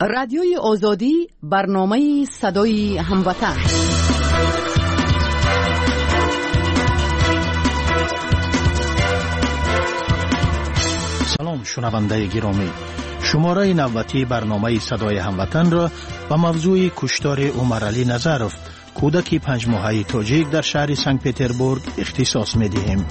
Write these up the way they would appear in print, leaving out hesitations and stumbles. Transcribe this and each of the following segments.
رادیوی آزادی، برنامه صدای هموطن. سلام شنونده گرامی، شماره 90 برنامه صدای هموطن را با موضوع کشتار عمرعلی نظرف، کودک 5 ماهه تاجیک در شهر سنت پترزبورگ اختصاص می دهیم.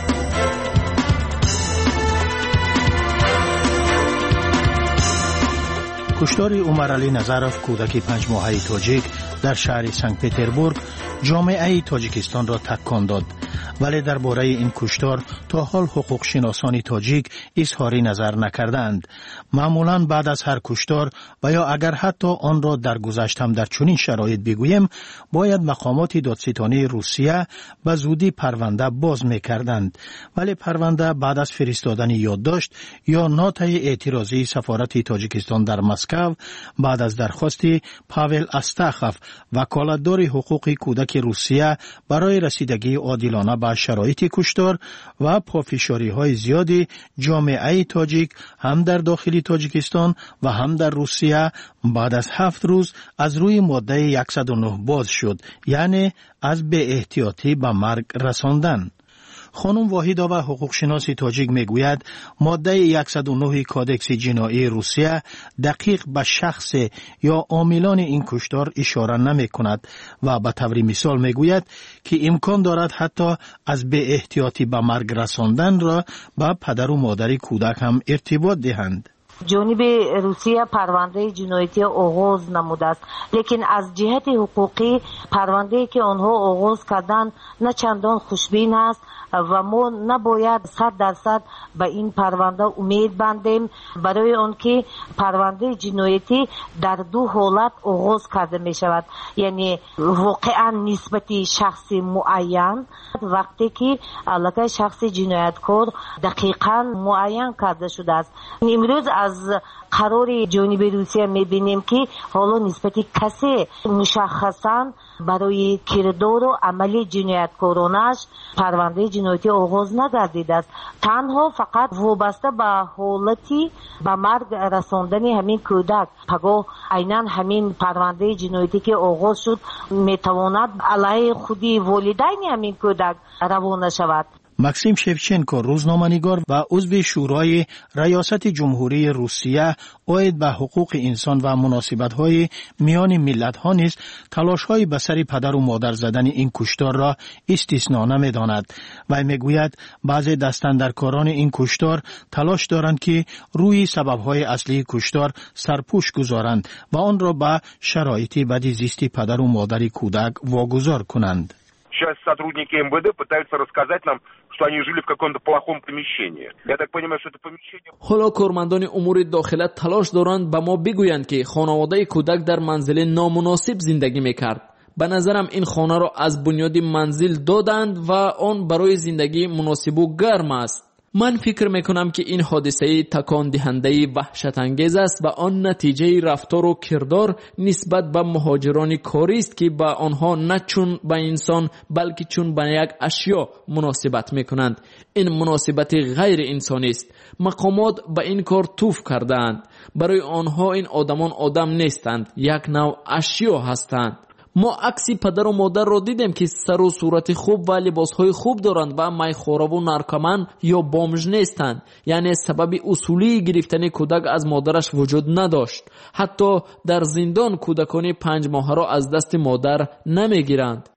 کشتار عمرعلی نظرف، کودک 5 ماهه تاجیک در شهر سنت پترزبورگ جامعه تاجیکستان را تکان داد، ولی درباره این کشتار تا حال حقوق شناسان تاجیک اظهار نظر نکردند. معمولاً بعد از هر کشتار و یا اگر حتی آن را در گذشته هم در چنین شرایط بگویم، باید مقامات دادستانی روسیه به زودی پرونده باز می‌کردند، ولی پرونده بعد از فرستادن یادداشت یا نوت اعتراضی سفارت تاجیکستان در مسکو بعد از درخواست پاول استاخوف، وکالتدار حقوق کودک روسیه، برای رسیدگی عادلانه به شرایط کشتار و پافشاری‌های زیادی جامعه تاجیک هم در داخل تاجیکستان و هم در روسیه بعد از 7 روز از روی ماده 109 باز شد، یعنی از بی احتیاطی به مرگ رساندن. خانم واحدا و حقوق شناس تاجیک میگوید ماده 109 کادکس جنایی روسیه دقیق به شخص یا عاملان این کشتار اشاره نمی کند و به طور مثال میگوید که امکان دارد حتی از بی احتیاطی به مرگ رساندن را به پدر و مادر کودک هم ارتباط دهند. جانب روسیه پرونده جنایتی آغاز نموده است، لیکن از جهت حقوقی پرونده که آنها آغاز کردن نه چندان خوشبین است و ما نباید 100% به این پرونده امید بندیم، برای آنکه پرونده جنایتی در 2 حالت آغاز کرده می شود. یعنی واقعا نسبت شخص معین، وقتی که علاقه شخص جنایتکار دقیقا معین کرده شده است. امروز از قرار جانب روسیه میبینیم که حالا نسبت کسی مشخصا برای کردار و عمل جنایتکارانش پرونده جنایتی آغاز نگردیده است، تنها فقط وابسته به حالتی به مرگ رساندن همین کودک. پگاه عیناً همین پرونده جنایتی که آغاز شد میتواند علیه خودی والدین همین کودک روانه شود. ماکسیم شفچنکو، روزنامه‌نگار و عضو شورای ریاست جمهوری روسیه عاید به حقوق انسان و مناسبت‌های میان ملت‌ها نیز تلاش‌های به سر پدر و مادر زدن این کشتار را استثنا نمی‌داند و می‌گوید بعضی دستاندرکاران این کشتار تلاش دارند که روی سبب‌های اصلی کشتار سرپوش گذارند و آن را به شرایط بدزیستی پدر و مادر کودک واگذار کنند. Сейчас сотрудники МВД пытаются рассказать нам, что они жили в каком-то плохом помещении. Я так понимаю, что это помещение... حالا کارمندان امور داخله تلاش دارند به ما بگویند که خانواده کودک در منزل نامناسب زندگی میکرد. به نظرم این خانه را از بنیاد منزل دادند و آن برای زندگی مناسب و گرم است. من فکر میکنم که این حادثه تکان دهنده وحشت انگیز است و آن نتیجه رفتار و کردار نسبت به مهاجران کاری است که به آنها نه چون به انسان بلکه چون به یک اشیا مناسبت میکنند. این مناسبت غیر انسانی است. مقامات به این کار توف کردند. برای آنها این آدمان آدم نیستند، یک نوع اشیا هستند. ما عکسی پدر و مادر را دیدیم که سر و صورت خوب و لباسهای خوب دارند و میخواره و نارکومن یا بامژ نیستند. یعنی سبب اصولی گرفتن کودک از مادرش وجود نداشت. حتی در زندان کودکان 5 ماهه را از دست مادر نمیگیرند.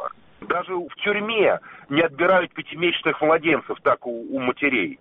Даже в тюрьме не отбирают 5-месячных младенцев, так у матерей.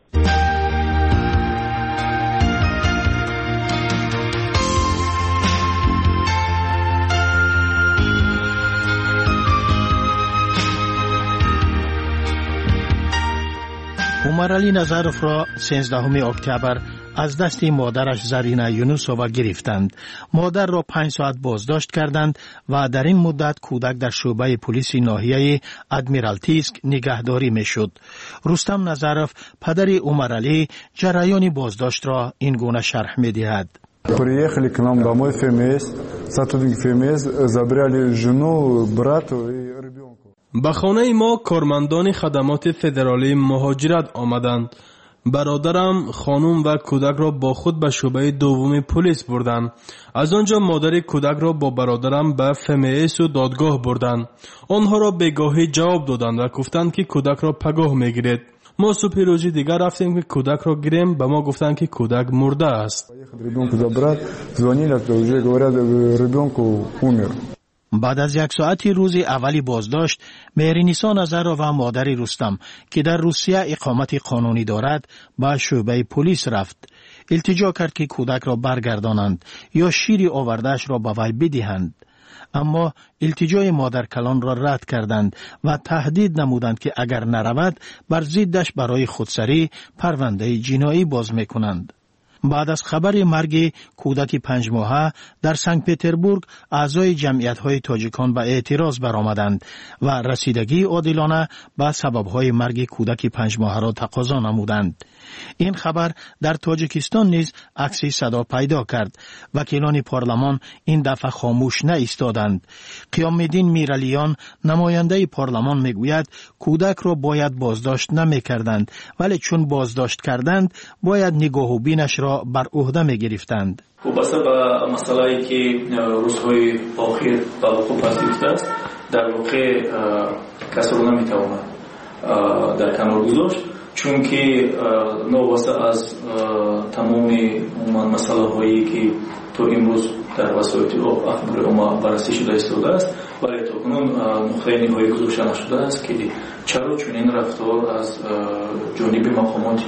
عمرعلی نظرف را 13 اکتبر از دست مادرش زرینه یونوسووا گرفتند. مادر را 5 ساعت بازداشت کردند و در این مدت کودک در شعبه پلیس ناحیه ادمیرالتیسک نگهداری میشد. رستم نظرف، پدر عمرعلی، جریان بازداشت را این گونه شرح می‌دهد. Приехали к нам домой ФМС, сотрудники ФМС забрали жену, брата и ребенка. به خانه ما کارمندان خدمات فدرالی مهاجرت آمدند. برادرم خانم و کودک را با خود به شعبه دوم پلیس بردند. از آنجا مادر کودک را با برادرم به فمیس و دادگاه بردند. آنها را بگاهی جواب دادند و گفتند که کودک را پگاه میگیرید. ما صبح روزی دیگر رفتیم که کودک را گیریم، به ما گفتند که کودک مرده است. بعد از 1 ساعت روز اولی بازداشت، مهرنیسا نظرو و مادر رستم که در روسیه اقامت قانونی دارد به شعبه پلیس رفت. التجا کرد که کودک را برگردانند یا شیر آوردهش را به وی بدهند. اما التجای مادر کلان را رد کردند و تهدید نمودند که اگر نرود بر ضدش برای خودسری پرونده جنایی باز میکنند. بعد از خبر مرگ کودک 5 ماهه در سنت پتربورگ، اعضای جمعیت‌های تاجیکان به اعتراض برآمدند و رسیدگی عادلانه به سبب‌های مرگ کودک 5 ماهه را تقاضا نمودند. این خبر در تاجیکستان نیز عکسی صدا پیدا کرد. وکیلان پارلمان این دفعه خاموش نایستادند. قیام‌الدین میرعلیان، نماینده پارلمان، میگوید کودک را باید بازداشت نمی‌کردند، ولی چون بازداشت کردند باید نگاه و بینش را بر عهده می‌گرفتند. وابسته به مسئله‌ای که روزهای اخیر به وقوع پذیرفته است، در واقع کسی را نمی‌تواند در کنار گذاشت، چون که نواسته از تمام مسئله هایی که تو امروز در وسایل اخبار عمومی بررسی شده ایستاده است، ولی تاکنون نقطه نهایی گذاشته نشده است که چرا چنین رفتار از جانب مقامات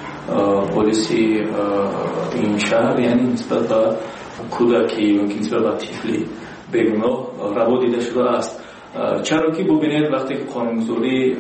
پلیسی این شهر، یعنی نسبت به کودکی و نسبت به طفلی بیگناه روا دیده شده است. چرا که ببینید وقتی که قانونگذاری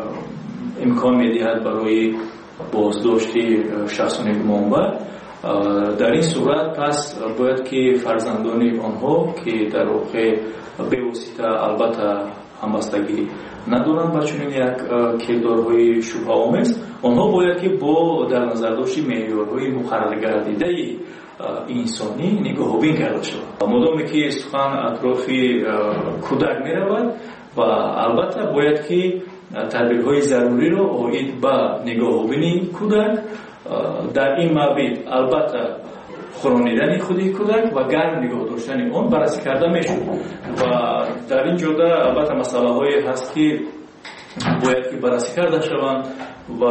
امکان می‌دهد برای بازداشت شخصان گمانبر، در این صورت پس باید که فرزندان آنها که در واقع به واسطه البته همبستگی ندارند با چنین یک کردارهای شبهه آمیز، آنها باید که با در نظر داشت معیارهای مقرر گردیده انسانی نگاه و بین کرده شود. مدامی که سخن اطراف کودک می‌رود و البته باید که تدبیرهای ضروری را آید به نگاه و بین کودک، در این مورد البته خورانیدن خودی کودک و گرم نگاه داشتن آن بررسی کرده میشود و در این جوده البته مسئله هایی هست که باید که بررسی کرده شوند و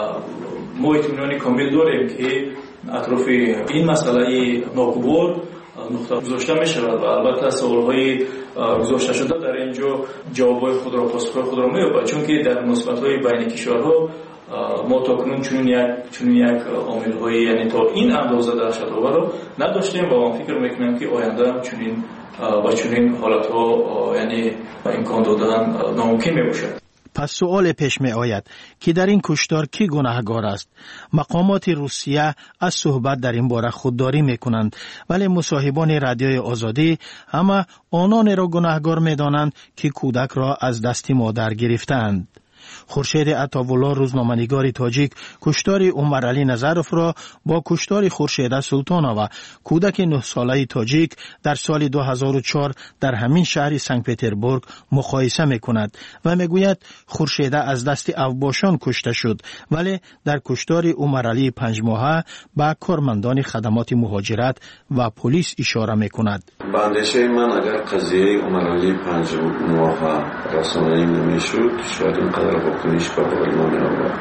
ما اطمینان کامل داریم که اطراف این مسئله ناگوار نقطه گذاشته می شود و البته سوال‌های گذاشته شده در اینجا جواب‌های خود را پاسخ‌های خود را می‌یابد، چون که در مناسبت‌های بین کشورها ما تاکنون چنین یک عامل‌های یعنی تا این اندازه دهشت‌آور را نداشتیم و من فکر می‌کنم که آینده چنین با چنین حالت‌ها یعنی امکان دادن ناممکن می‌باشد. پس سوال پیش می آید که در این کشتار کی گناهگار است؟ مقامات روسیه از صحبت در این باره خودداری می کنند، ولی مصاحبان رادیوی آزادی همه آنان را گناهگار می دانند که کودک را از دست مادر گرفتند. خورشید عطاوالله، روزنامه‌نگار تاجیک، کشتار عمرعلی نظروف را با کشتار خورشید سلطانوف، کودک 9 ساله تاجیک در سال 2004 در همین شهر سنت پتربورگ مقایسه می‌کند و میگوید خورشید از دست اوباشان کشته شد، ولی در کشتار عمرعلی 5 ماهه به کارمندان خدمات مهاجرت و پلیس اشاره می‌کند. به اندیشه من اگر قضیه عمرعلی 5 ماهه رسانه‌ای نمی‌شد، شاید اینقدر واکنش به بغل ما می‌آورد.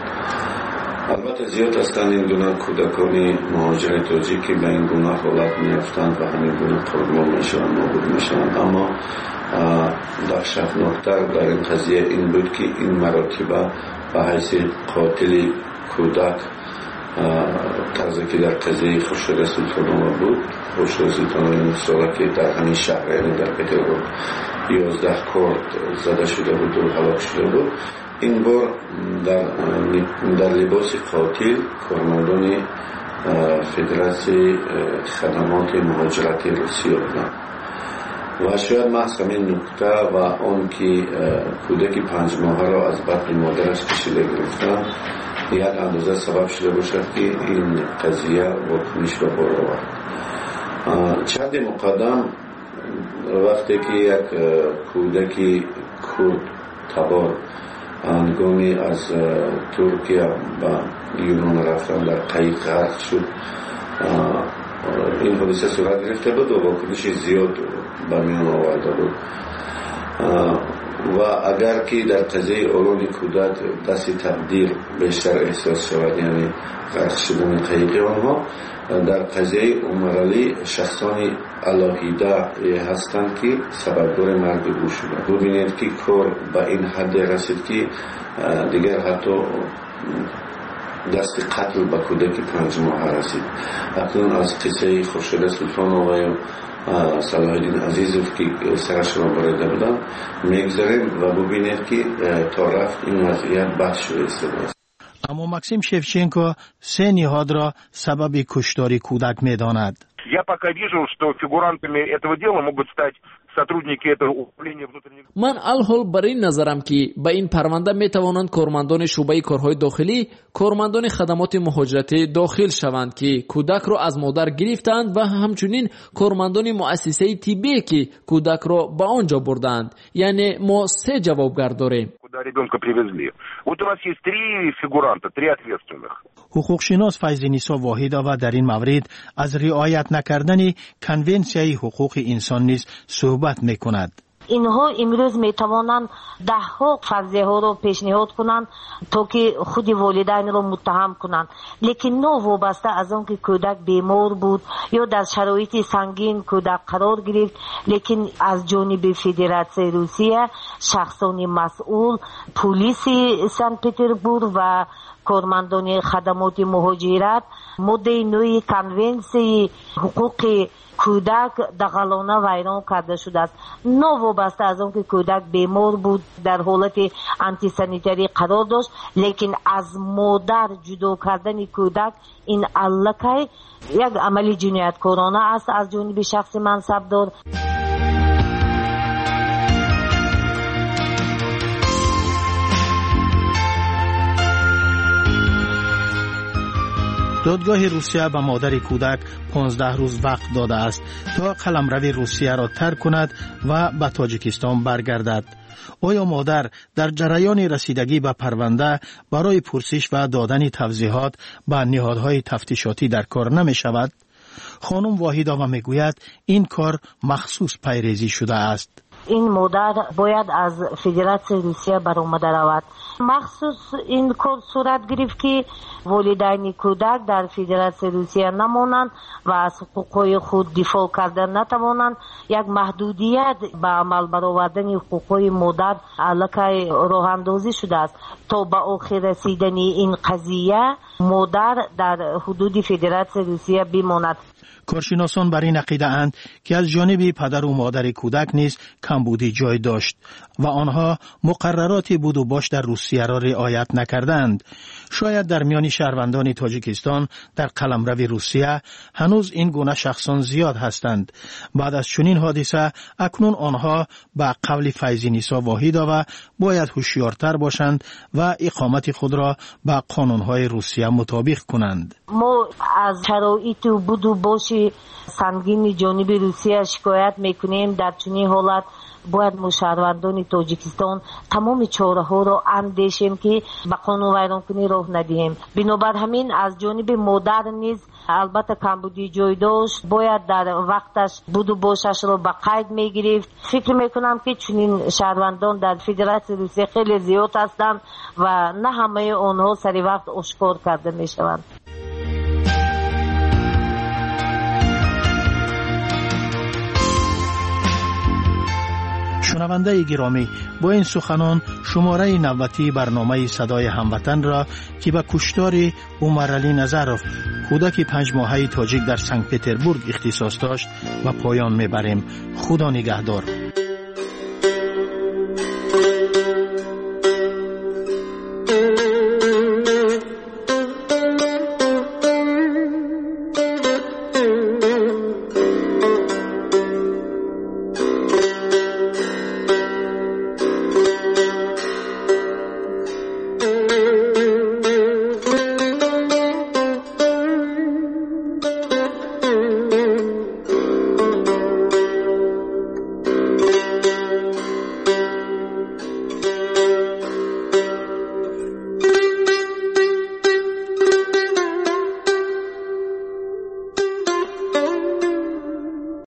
البته زیاد هستند این گونه کودکان مهاجر تاجیک که به این گونه حالت می‌افتند و همین گونه قربان میشوند، نابود میشوند. اما دهشتناکتر در این قضیه این بود که این مراتبه به حیث قاتل کودک طرزی که در قضیه خورشید سلطانوف بود، خورشید سلطانوف 9 ساله که در همین شهر یعنی در پتربورگ 11 کارد زده شده بود و هلاک شده بود، این بار در لباس قاتل کارمندان فدراسیون خدمات مهاجرت روسیه بودند و شاید محض همین نکته و آن که کودک 5 ماهه را از بطن مادرش کشیده گرفتند یک اندازه سبب شده باشد که این قضیه واکنش به بار آورد. چند مقدم وقتی که یک کودک کرد تبار هنگامی از ترکیه به یونان رفتن در قایق غرق شد. این حادثه صورت گرفته بود و واکنش زیاد به میان آورده بود و اگر که در قضیه اولاد کودک دست تقدیر بیشتر احساس شود، یعنی غرق شدن قایق آنها، در قضیه عمر علی شخصان الهیده هستند که سببدار مرگ او شدند. ببینید که کار به این حد رسید که دیگر حتی دست قتل به کودک 5 ماه رسید. اکنون از قصه خورشید سلطان آقای صلاح الدین عزیزوف که سرش را بریده بودن میگذاریم و ببینید که تا رفت این وضعیت بد شده است. اما ماکسیم شевченко 3 نهاد را سبب کشتاری کودک می‌داند. Я пока вижу, что фигурантами этого дела могут стать сотрудники этого управления внутренних. من الحال بر این نظرم که به این پرونده میتوانند کارمندان شعبه کارهای داخلی، کارمندان خدمات مهاجرتی داخل شوند که کودک را از مادر گرفتند و همچنین کارمندان مؤسسه طبی که کودک را به آنجا بردند. یعنی ما 3 جوابگر داریم. Куда ребенка привезли. Вот у нас есть 3 фигуранта, 3 ответственных. حقوقشناس فیض‌نیسا واحدова در این مورد از رعایت نکردن کنونسیای حقوق انسان نیز صحبت میکند. اینها امروز میتوانند 10 فرضیه ها رو پیشنهاد کنند تا که خود والدین رو متهم کنند، لیکن نه وابسته از اون که کودک بیمار بود یا در شرایط سنگین کودک قرار گرفت، لیکن از جانب فدراسیون روسیه شخصان مسئول، پلیس سن پتربورگ و کارمندان خدمات مهاجرت ماده 9 کنونسیون حقوق کودک دغلانه ویران کرده شده است. نه وابسته از اون که کودک بیمار بود در حالت آنتی سانیتری قرار داشت، لیکن از مادر جدا کردن کودک این الکی یک عمل جنایتکارانه است از جانب شخص منصبدار. دادگاه روسیه به مادر کودک 15 روز وقت داده است تا قلمرو روسیه را ترک کند و به تاجیکستان برگردد. آیا مادر در جریان رسیدگی به پرونده برای پرسش و دادن توضیحات به نهادهای تفتیشاتی در کار نمی شود؟ خانم واحدova میگوید این کار مخصوص پیریزی شده است. این مادر باید از فدراسیون روسیه برآمده رود. مخصوص این کار صورت گرفت که والدین کودک در فدراسیون روسیه نمانند و از حقوق خود دفاع کردن نتوانند. یک محدودیت به عمل برآوردن حقوق مادر الکی راه اندازی شده است تا به آخر رسیدن این قضیه مادر در حدود فدراسیون روسیه بماند. کارشناسان بر این عقیده اند که از جانب پدر و مادر کودک نیز کمبودی جای داشت و آنها مقررات بود و باش در روسیه را رعایت نکردند. شاید در میان شهروندان تاجیکستان در قلمرو روسیه هنوز این گونه شخصان زیاد هستند. بعد از چنین حادثه اکنون آنها به قول فیض‌نیسا واحدova باید هوشیارتر باشند و اقامت خود را به قانونهای روسیه مطابق کنند. ما از شرایط بود و باش سنگین جانب روسیه شکایت میکنیم. در چنین حالت باید ما شهروندان تاجیکستان تمام چاره ها را اندیشیم که به قانون ویرانکنی راه ندهیم. بنابر همین از جانب مادر نیز البته کمبودی جای داشت، باید در وقتش بود و باشش را به قید میگرفت. فکر میکنم که چنین شهروندان در فدراسیون روسیه خیلی زیاد هستند و نه همه آنها سری وقت آشکار کرده میشوند. شنونده گرامی، با این سخنان شماره 90 برنامه صدای هموطن را که به کشتار عمر علی نظروف کودک 5 ماهه تاجیک در سنت پتربورگ اختصاص داشت و پایان میبریم. خدا نگهدار.